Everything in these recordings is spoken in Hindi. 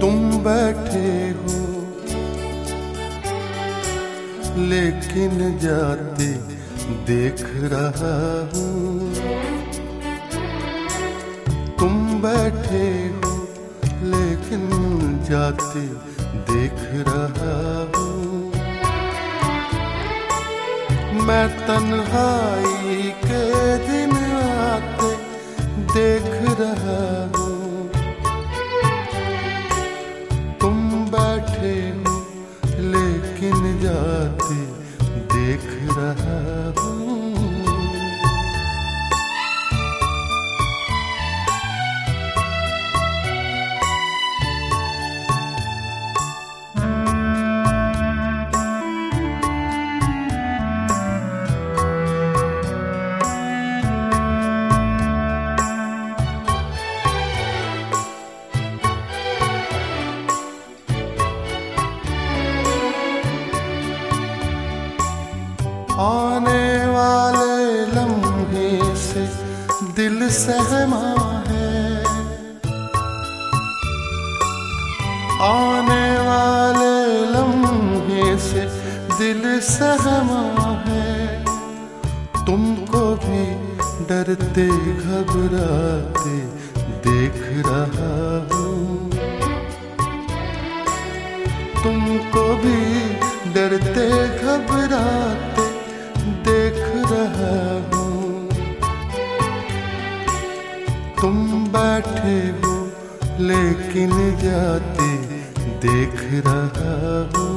तुम बैठे हो लेकिन जाते देख रहा हूँ। तुम बैठे हो लेकिन जाते देख रहा हूँ। मैं तन्हाई के दिन आते देख रहा हूँ। तुम बैठे हो लेकिन जाते देख रहा हूँ। आने वाले लम्हे से दिल सहमा है। आने वाले लम्हे से दिल सहमा है। तुमको भी डरते घबराते देख रहा हूँ। तुमको भी डरते घबराते देख रहा हूँ। तुम बैठे हो लेकिन जाते देख रहा हूँ।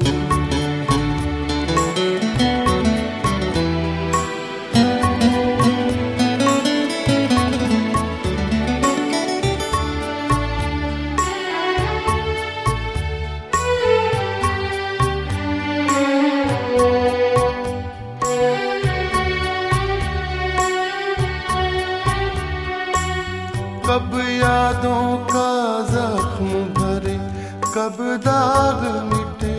कब यादों का जख्म भरे, कब दाग मिटे।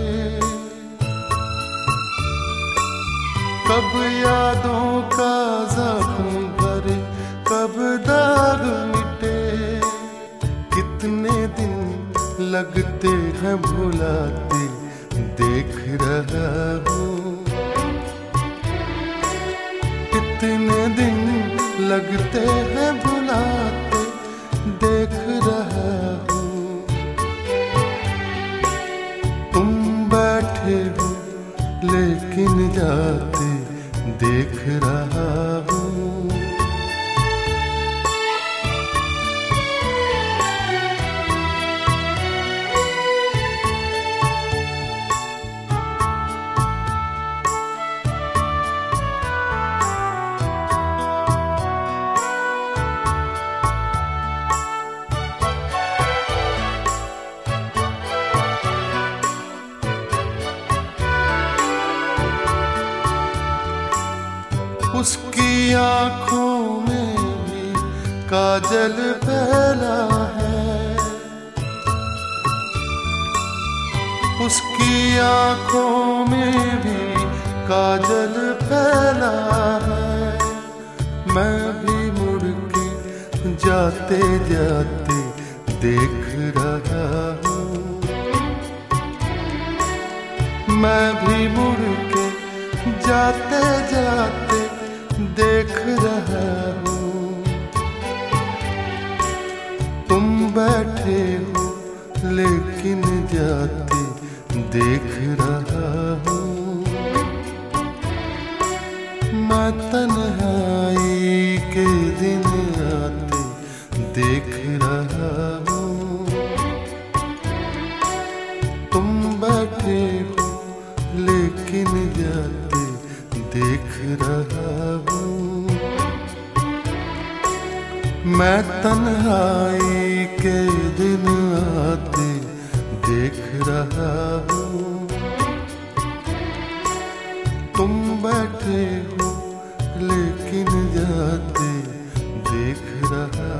कब यादों का जख्म भरे, कब दाग मिटे। कितने दिन लगते हैं भुलाते देख रहा हूँ। कितने दिन लगते हैं भुलाते देख रहा हूँ। तुम बैठे हो लेकिन जाते देख रहा हूँ। उसकी आँखों में भी काजल फैला है। उसकी आँखों में भी काजल फैला है। मैं भी मुड़ के जाते जाते देख रहा हूँ। मैं भी मुड़ के जाते जाते देख रहा हूँ। तुम बैठे हो लेकिन जाते देख रहा हूँ। मैं तन्हाई के दिन आते देख रहा हूँ। तुम बैठे हो लेकिन जाते देख रहा हूँ। मैं तन्हाई के दिन आते देख रहा हूँ। तुम बैठे हो लेकिन जाते देख रहा